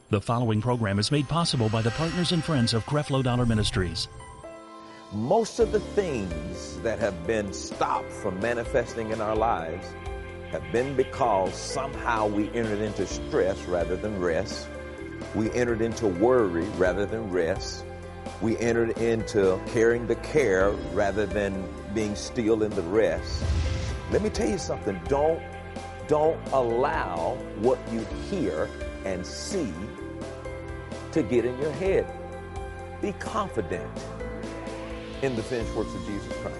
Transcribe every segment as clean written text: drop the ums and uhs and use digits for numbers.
The following program is made possible by the partners and friends of Creflo Dollar Ministries. Most of the things that have been stopped from manifesting in our lives have been because somehow we entered into stress rather than rest. We entered into worry rather than rest. We entered into carrying the care rather than being still in the rest. Let me tell you something. Don't allow what you hear and see to get in your head. Be confident in the finished works of Jesus Christ.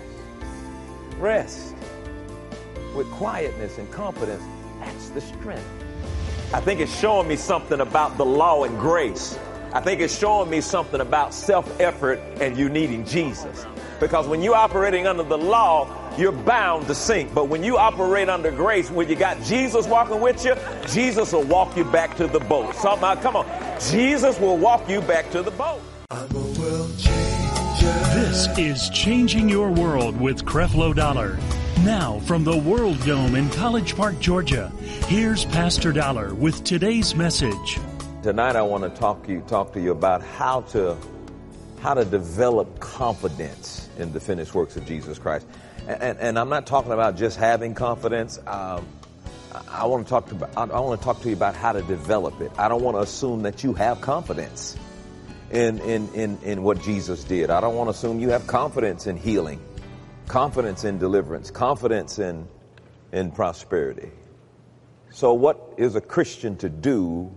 Rest with quietness and confidence. That's the strength. I think it's showing me something about the law and grace. I think it's showing me something about self-effort and you needing Jesus. Because when you're operating under the law, you're bound to sink. But when you operate under grace, when you got Jesus walking with you, Jesus will walk you back to the boat. Somehow, come on. Jesus will walk you back to the boat. I'm a world changer. This is Changing Your World with Creflo Dollar. Now, from the World Dome in College Park, Georgia, here's Pastor Dollar with today's message. Tonight I want to talk to you about how to develop confidence in the finished works of Jesus Christ. And I'm not talking about just having confidence. I want to talk to you about how to develop it. I don't want to assume that you have confidence in what Jesus did. I don't want to assume you have confidence in healing, confidence in deliverance, confidence in prosperity. So what is a Christian to do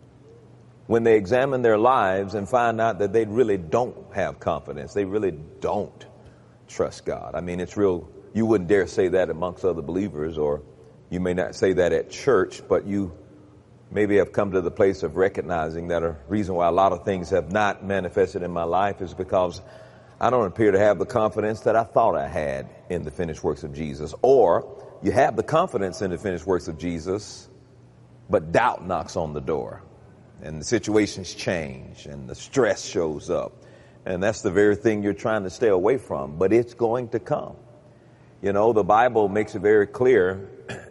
when they examine their lives and find out that they really don't have confidence? They really don't trust God. I mean, it's real. You wouldn't dare say that amongst other believers, or you may not say that at church, but you maybe have come to the place of recognizing that a reason why a lot of things have not manifested in my life is because I don't appear to have the confidence that I thought I had in the finished works of Jesus. Or you have the confidence in the finished works of Jesus, but doubt knocks on the door. And the situations change and the stress shows up. And that's the very thing you're trying to stay away from. But it's going to come. You know, the Bible makes it very clear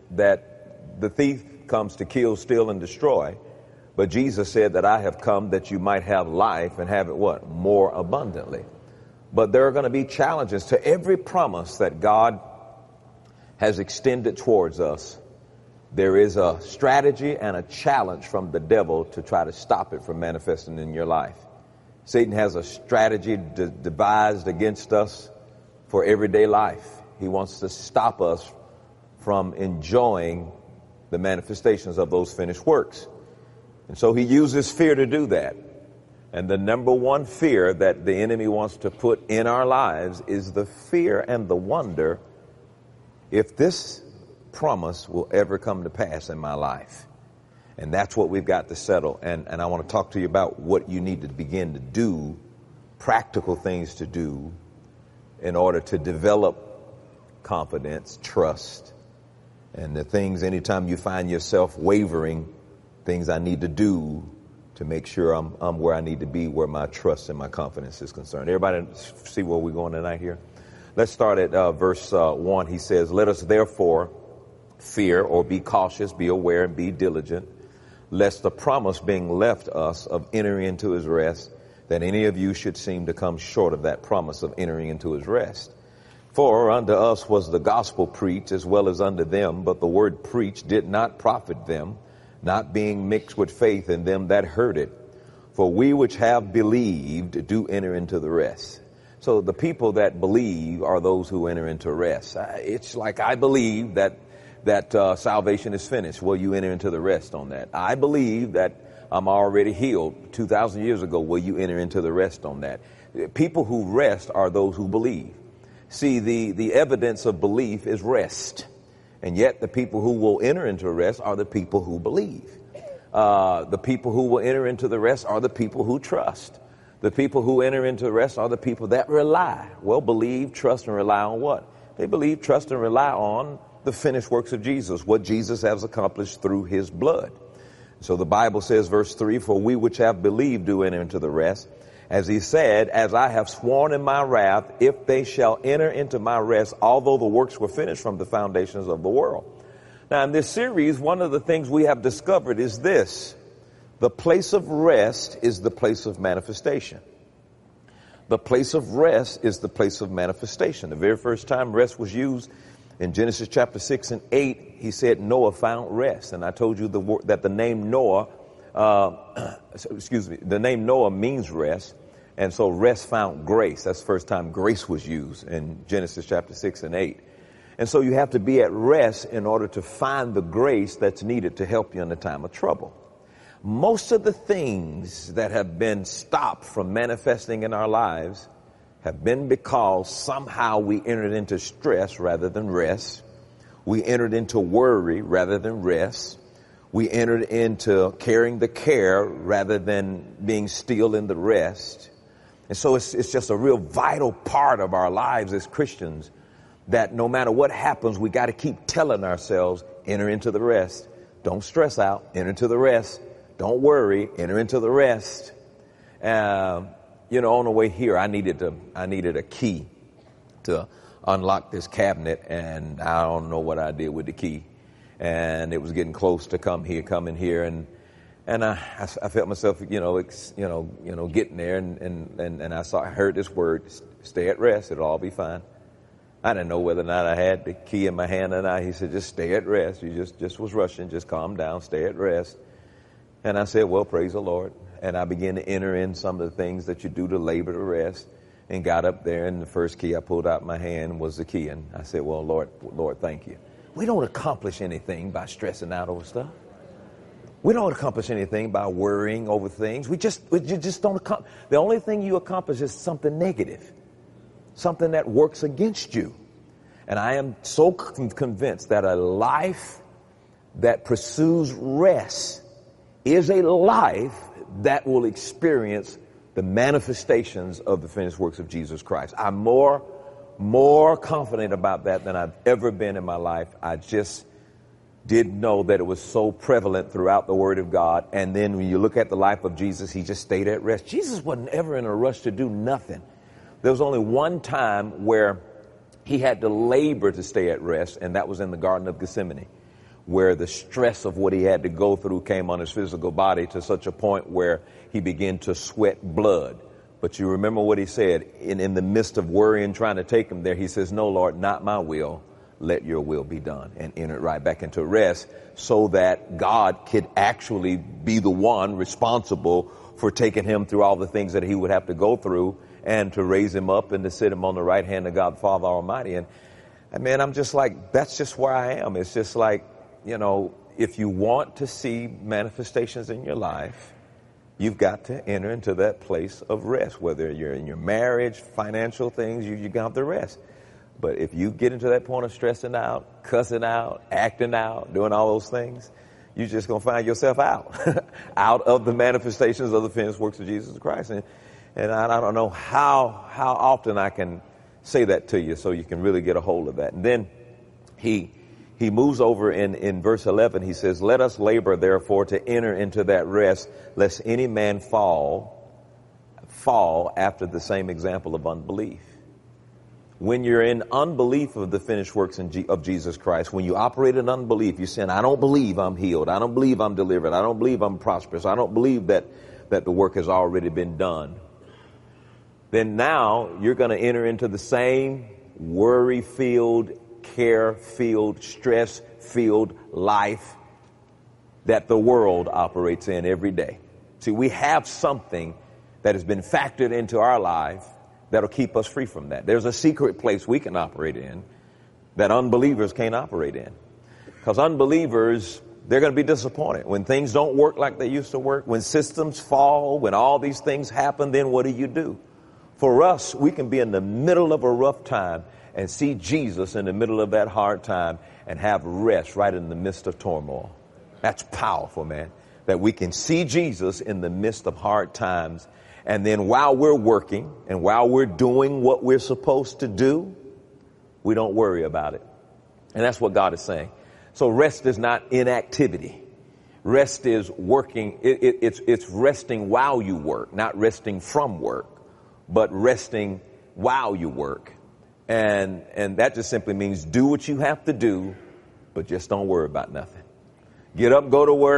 that the thief comes to kill, steal, and destroy. But Jesus said that I have come that you might have life and have it what? More abundantly. But there are going to be challenges to every promise that God has extended towards us. There is a strategy and a challenge from the devil to try to stop it from manifesting in your life. Satan has a strategy devised against us for everyday life. He wants to stop us from enjoying the manifestations of those finished works. And so he uses fear to do that. And the number one fear that the enemy wants to put in our lives is the fear and the wonder if this promise will ever come to pass in my life. And that's what we've got to settle. And I want to talk to you about what you need to begin to do, practical things to do in order to develop confidence, trust, and the things anytime you find yourself wavering, things I need to do to make sure I'm where I need to be, where my trust and my confidence is concerned. Everybody see where we're going tonight here? Let's start at verse 1. He says, "Let us therefore fear," or be cautious, be aware, and be diligent, lest the promise being left us of entering into his rest, that any of you should seem to come short of that promise of entering into his rest. For unto us was the gospel preached as well as unto them, but the word preached did not profit them, not being mixed with faith in them that heard it. For we which have believed do enter into the rest. So the people that believe are those who enter into rest. It's like, I believe that salvation is finished. Well, you enter into the rest on that. I believe that I'm already healed 2,000 years ago. Will you enter into the rest on that? People who rest are those who believe. See, the evidence of belief is rest. And yet the people who will enter into rest are the people who believe. The people who will enter into the rest are the people who trust. The people who enter into the rest are the people that rely. Well, believe, trust, and rely on what? They believe, trust, and rely on the finished works of Jesus, what Jesus has accomplished through his blood. So the Bible says, verse 3, "For we which have believed do enter into the rest. As he said, as I have sworn in my wrath, if they shall enter into my rest, although the works were finished from the foundations of the world." Now, in this series, one of the things we have discovered is this, The place of rest is the place of manifestation. The place of rest is the place of manifestation. The very first time rest was used in Genesis chapter 6 and 8, he said Noah found rest. And I told you that the name Noah, the name Noah means rest. And so rest found grace. That's the first time grace was used in Genesis chapter 6 and 8. And so you have to be at rest in order to find the grace that's needed to help you in the time of trouble. Most of the things that have been stopped from manifesting in our lives have been because somehow we entered into stress rather than rest. We entered into worry rather than rest. We entered into carrying the care rather than being still in the rest. And so it's just a real vital part of our lives as Christians that no matter what happens, we got to keep telling ourselves, enter into the rest. Don't stress out. Enter into the rest. Don't worry. Enter into the rest. On the way here, I needed a key to unlock this cabinet, and I don't know what I did with the key. And it was getting close to coming here, and I felt myself, getting there, and I heard this word, stay at rest. It'll all be fine. I didn't know whether or not I had the key in my hand or not. He said, just stay at rest. You just was rushing. Just calm down. Stay at rest. And I said, well, praise the Lord. And I began to enter in some of the things that you do to labor to rest, and got up there, and the first key I pulled out my hand was the key. And I said, well, Lord, thank you. We don't accomplish anything by stressing out over stuff. We don't accomplish anything by worrying over things. You just don't accomplish. The only thing you accomplish is something negative, something that works against you. And I am so convinced that a life that pursues rest is a life that will experience the manifestations of the finished works of Jesus Christ. I'm more confident about that than I've ever been in my life. I just didn't know that it was so prevalent throughout the Word of God. And then when you look at the life of Jesus, he just stayed at rest. Jesus wasn't ever in a rush to do nothing. There was only one time where he had to labor to stay at rest, and that was in the Garden of Gethsemane, where the stress of what he had to go through came on his physical body to such a point where he began to sweat blood. But you remember what he said in the midst of worrying, trying to take him there. He says, no, Lord, not my will. Let your will be done, and entered right back into rest so that God could actually be the one responsible for taking him through all the things that he would have to go through, and to raise him up and to sit him on the right hand of God, Father Almighty. And man, I'm just like, that's just where I am. It's just like, if you want to see manifestations in your life, you've got to enter into that place of rest. Whether you're in your marriage, financial things, you got to rest. But if you get into that point of stressing out, cussing out, acting out, doing all those things, you're just going to find yourself out of the manifestations of the finished works of Jesus Christ. And I don't know how often I can say that to you so you can really get a hold of that. And then he moves over in verse 11. He says, let us labor, therefore, to enter into that rest, lest any man fall after the same example of unbelief. When you're in unbelief of the finished works of Jesus Christ, when you operate in unbelief, you're saying, I don't believe I'm healed. I don't believe I'm delivered. I don't believe I'm prosperous. I don't believe that the work has already been done. Then now you're going to enter into the same worry-filled, care-filled, stress-filled life that the world operates in every day. See, we have something that has been factored into our life that'll keep us free from that. There's a secret place we can operate in that unbelievers can't operate in. Because unbelievers, they're going to be disappointed. When things don't work like they used to work, when systems fall, when all these things happen, then what do? For us, we can be in the middle of a rough time and see Jesus in the middle of that hard time and have rest right in the midst of turmoil. That's powerful, man. That we can see Jesus in the midst of hard times. And then while we're working and while we're doing what we're supposed to do, we don't worry about it. And that's what God is saying. So rest is not inactivity. Rest is working. It's resting while you work, not resting from work, but resting while you work. And that just simply means do what you have to do, but just don't worry about nothing. Get up, go to work,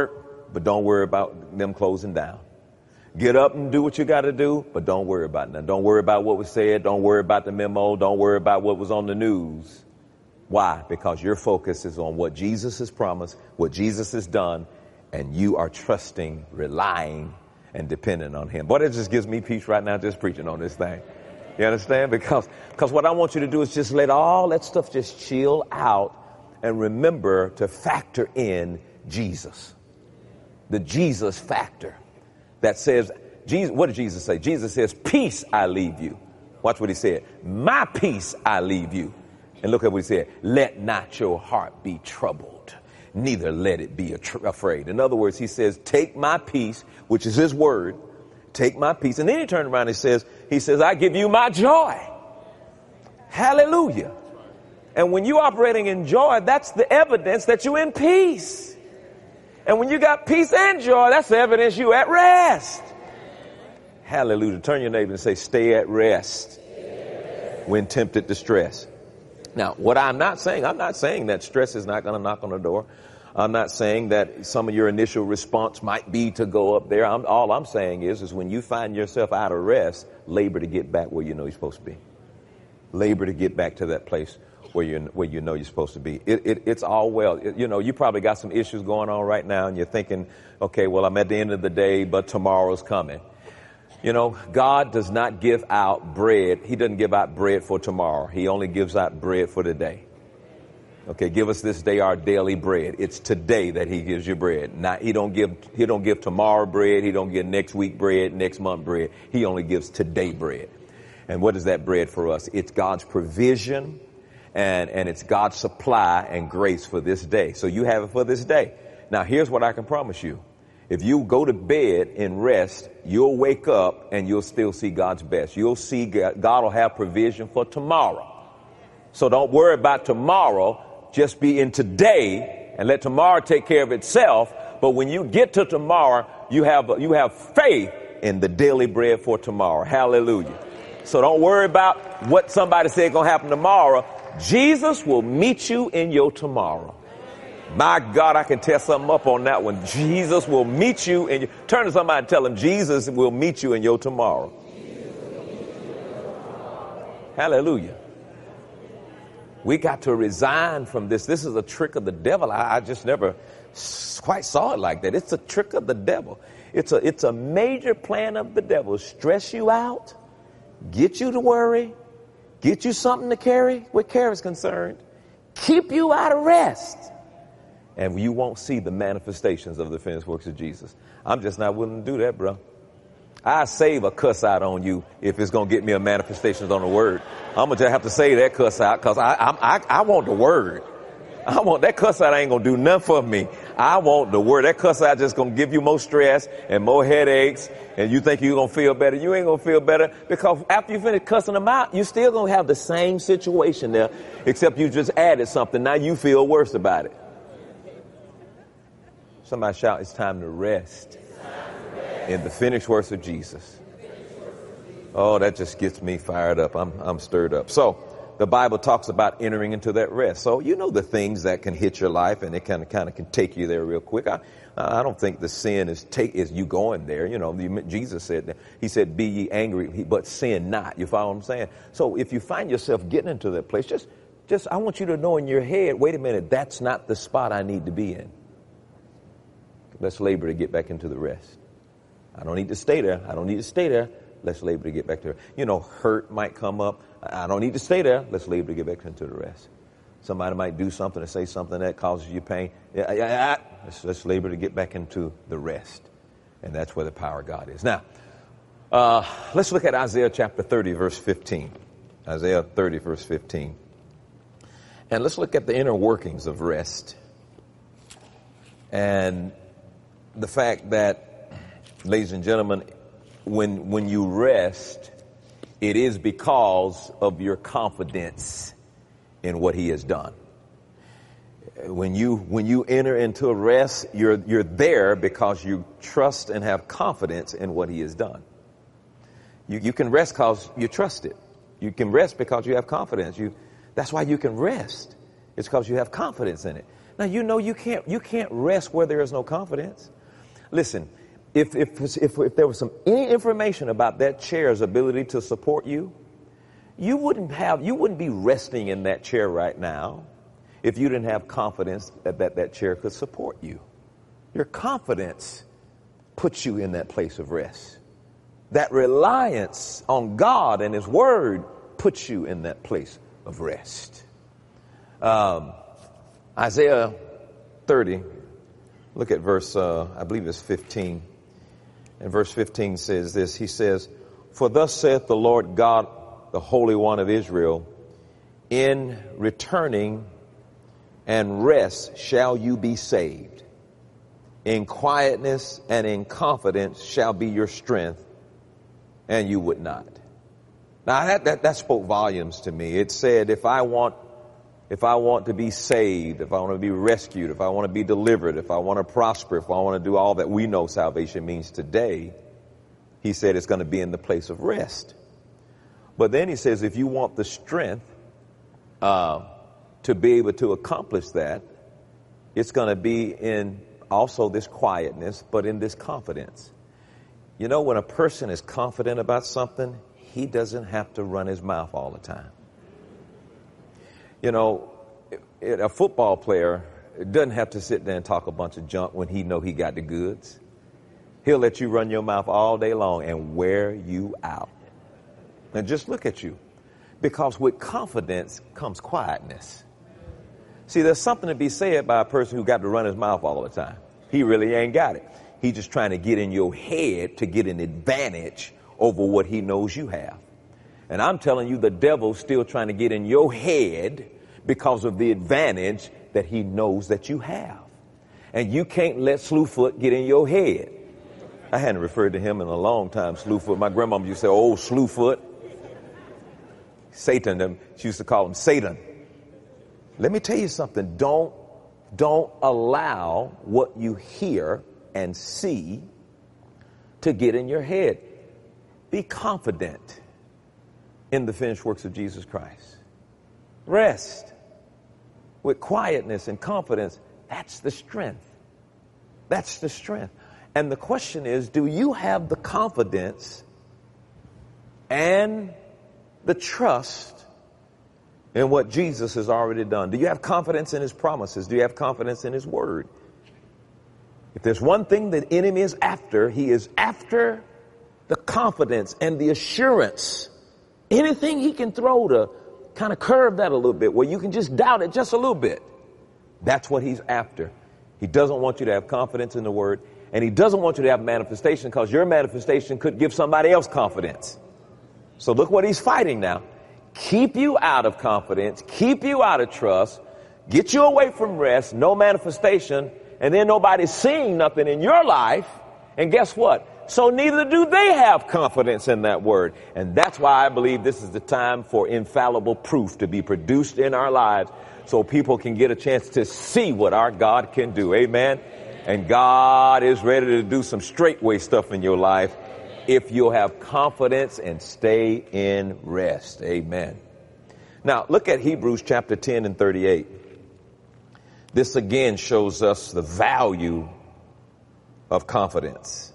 but don't worry about them closing down. Get up and do what you got to do, but don't worry about nothing. Don't worry about what was said. Don't worry about the memo. Don't worry about what was on the news. Why? Because your focus is on what Jesus has promised, what Jesus has done, and you are trusting, relying, and dependent on him. Boy, that just gives me peace right now just preaching on this thing. You understand? Because what I want you to do is just let all that stuff just chill out and remember to factor in Jesus. The Jesus factor that says, Jesus, what did Jesus say? Jesus says, peace I leave you. Watch what he said. My peace I leave you. And look at what he said. Let not your heart be troubled, neither let it be afraid. In other words, he says, take my peace, which is his word. Take my peace. And then he turned around and he says, I give you my joy. Hallelujah. And when you're operating in joy, that's the evidence that you're in peace. And when you got peace and joy, that's the evidence you're at rest. Hallelujah. Turn your neighbor and say, stay at rest when tempted to stress. Now, what I'm not saying that stress is not going to knock on the door. I'm not saying that some of your initial response might be to go up there. All I'm saying is when you find yourself out of rest, labor to get back where you know you're supposed to be. Labor to get back to that place where you know you're supposed to be. It's all well. You probably got some issues going on right now, and you're thinking, okay, well, I'm at the end of the day, but tomorrow's coming. God does not give out bread. He doesn't give out bread for tomorrow. He only gives out bread for today. Okay, give us this day our daily bread. It's today that he gives you bread. He don't give tomorrow bread. He don't give next week bread, next month bread. He only gives today bread. And what is that bread for us? It's God's provision and it's God's supply and grace for this day. So you have it for this day. Now, here's what I can promise you. If you go to bed and rest, you'll wake up and you'll still see God's best. You'll see God will have provision for tomorrow. So don't worry about tomorrow. Just be in today and let tomorrow take care of itself. But when you get to tomorrow, you have faith in the daily bread for tomorrow. Hallelujah. So don't worry about what somebody said going to happen tomorrow. Jesus will meet you in your tomorrow. My God, I can tear something up on that one. Jesus will meet you in turn to somebody and tell them Jesus will meet you in your tomorrow. Hallelujah. We got to resign from this. This is a trick of the devil. I just never quite saw it like that. It's a trick of the devil. It's a major plan of the devil. Stress you out, get you to worry, get you something to carry where care is concerned, keep you out of rest. And you won't see the manifestations of the finished works of Jesus. I'm just not willing to do that, bro. I save a cuss out on you if it's going to get me a manifestations on the word. I'm going to just have to say that cuss out because I want the word. I want that cuss out ain't going to do nothing for me. I want the word. That cuss out just going to give you more stress and more headaches, and you think you're going to feel better. You ain't going to feel better because after you finish cussing them out, you're still going to have the same situation there, except you just added something. Now you feel worse about it. Somebody shout, it's time to rest in the finished works of Jesus. Oh, that just gets me fired up. I'm stirred up. So the Bible talks about entering into that rest. So you know the things that can hit your life and it kind of can take you there real quick. I don't think the sin is you going there. Jesus said that. He said, be ye angry, but sin not. You follow what I'm saying? So if you find yourself getting into that place, just I want you to know in your head, wait a minute, that's not the spot I need to be in. Let's labor to get back into the rest. I don't need to stay there. Let's labor to get back there. Hurt might come up. I don't need to stay there. Let's labor to get back into the rest. Somebody might do something or say something that causes you pain. Let's labor to get back into the rest. And that's where the power of God is. Now, let's look at Isaiah chapter 30, verse 15. Isaiah 30, verse 15. And let's look at the inner workings of rest. And the fact that, ladies and gentlemen, when you rest, it is because of your confidence in what he has done. When you enter into a rest, you're there because you trust and have confidence in what he has done. You can rest because you trust it. You can rest because you have confidence. That's why you can rest. It's because you have confidence in it. Now you can't rest where there is no confidence. Listen, if there was any information about that chair's ability to support you, you wouldn't be resting in that chair right now if you didn't have confidence that chair could support you. Your confidence puts you in that place of rest. That reliance on God and His Word puts you in that place of rest. Isaiah 30, look at verse, I believe it's 15. And verse 15 says this. He says, "For thus saith the Lord God, the Holy One of Israel, in returning and rest shall you be saved. In quietness and in confidence shall be your strength, and you would not." Now that spoke volumes to me. It said, if I want to be saved, if I want to be rescued, if I want to be delivered, if I want to prosper, if I want to do all that we know salvation means today, he said it's going to be in the place of rest. But then he says, if you want the strength to be able to accomplish that, it's going to be in also this quietness, but in this confidence. You know, when a person is confident about something, he doesn't have to run his mouth all the time. You know, a football player doesn't have to sit there and talk a bunch of junk when he know he got the goods. He'll let you run your mouth all day long and wear you out. And just look at you. Because with confidence comes quietness. See, there's something to be said by a person who got to run his mouth all the time. He really ain't got it. He's just trying to get in your head to get an advantage over what he knows you have. And I'm telling you, the devil's still trying to get in your head because of the advantage that he knows that you have. And you can't let Slewfoot get in your head. I hadn't referred to him in a long time, Slewfoot. My grandmama used to say, "Oh, Slewfoot." Satan, she used to call him Satan. Let me tell you something. Don't allow what you hear and see to get in your head. Be confident in the finished works of Jesus Christ. Rest with quietness and confidence. That's the strength. That's the strength. And the question is, do you have the confidence and the trust in what Jesus has already done? Do you have confidence in His promises? Do you have confidence in His Word? If there's one thing the enemy is after, he is after the confidence and the assurance. Anything he can throw to kind of curve that a little bit, where you can just doubt it just a little bit. That's what he's after. He doesn't want you to have confidence in the Word, and he doesn't want you to have manifestation, because your manifestation could give somebody else confidence. So look what he's fighting now. Keep you out of confidence, keep you out of trust, get you away from rest, no manifestation, and then nobody's seeing nothing in your life. And guess what? So neither do they have confidence in that Word. And that's why I believe this is the time for infallible proof to be produced in our lives, so people can get a chance to see what our God can do. Amen. And God is ready to do some straightway stuff in your life if you'll have confidence and stay in rest. Amen. Now look at Hebrews chapter 10 and 38. This again shows us the value of confidence.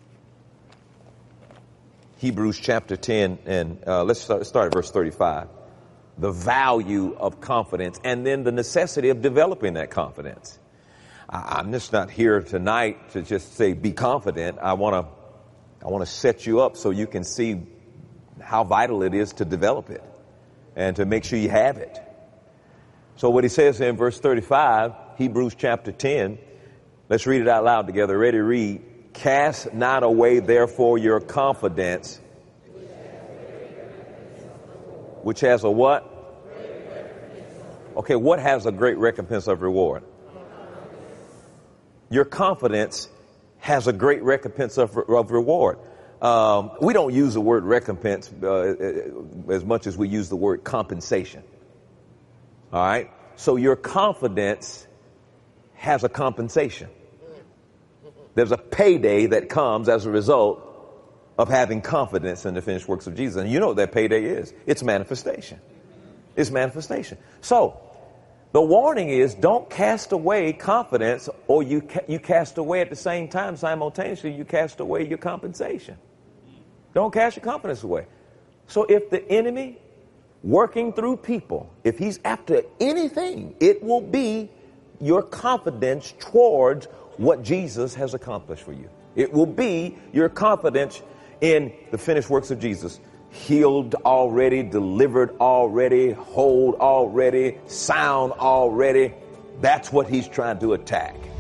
Hebrews chapter 10, and let's start at verse 35. The value of confidence, and then the necessity of developing that confidence. I'm just not here tonight to just say be confident. I want to set you up so you can see how vital it is to develop it and to make sure you have it. So what he says in verse 35, Hebrews chapter 10, let's read it out loud together. Ready, read. Cast not away, therefore, your confidence, which has a what? Okay, what has a great recompense of reward? Your confidence has a great recompense of reward. We don't use the word recompense as much as we use the word compensation. All right? So your confidence has a compensation. There's a payday that comes as a result of having confidence in the finished works of Jesus. And you know what that payday is. It's manifestation. It's manifestation. So The warning is don't cast away confidence, or you cast away at the same time, simultaneously, you cast away your compensation. Don't cast your confidence away. So if the enemy working through people, if he's after anything, it will be your confidence towards what Jesus has accomplished for you. It will be your confidence in the finished works of Jesus. Healed already, delivered already, whole already, sound already. That's what he's trying to attack.